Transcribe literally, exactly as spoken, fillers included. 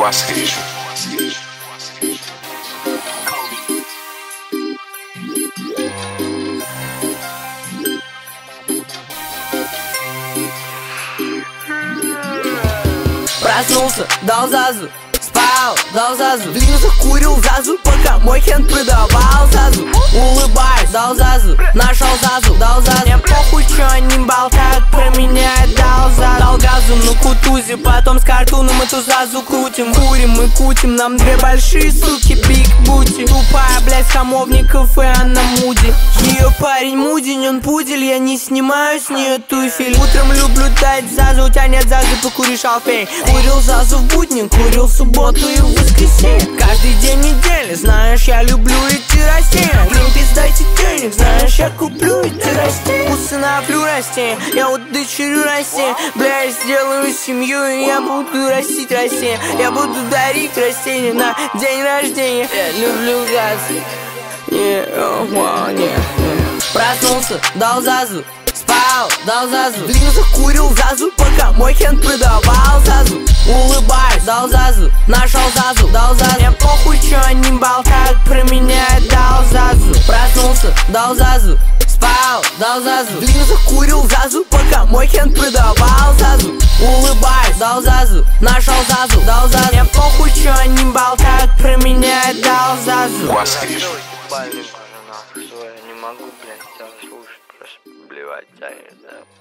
Quasquejo. Проснулся, дал зазу, спал, дал зазу, длинно закурил зазу, пока мой хен продавал зазу. Улыбаюсь, дал зазу, нашел зазу, дал зазу. Мне похуй, чё они болтают про меня, дал зазу. Дал газу на кутузе, потом с картуном эту зазу крутим. Курим мы кутим, нам две большие суки, биг бути. Тупая, блядь, хамовников, и она муди. Ее парень мудень, он пудель, я не снимаю с нее туфель. Утром люблю дать зазу, у тебя нет зазы, покури шалфей. Курил зазу в будни, курил в субботу и в воскресенье. Каждый день недели, знаешь, я люблю идти растения. Гринпис, дайте денег, знаешь, я куплю эти растения. Усыновлю растения, я удочерю растения. Бля, я сделаю семью, и я буду растить растения. Я буду дарить растения на день рождения. Я люблю газы. Yeah, oh, wow, yeah, yeah. Проснулся, дал зазу, спал, дал зазу, длинно закурил зазу, пока мой хен продавал зазу. Улыбаюсь, дал зазу, нашел зазу, дал зазу. Мне похуй, чё они болтают про меня, дал зазу. Проснулся, дал зазу, спал, дал зазу, длинно закурил зазу, пока мой хен продавал зазу. Улыбаюсь, дал зазу, нашел зазу, дал зазу. Мне похуй, чё они болтают про меня, дал зазу. Quasquejo. Я не могу, блядь, тебя слушать, просто блевать, да.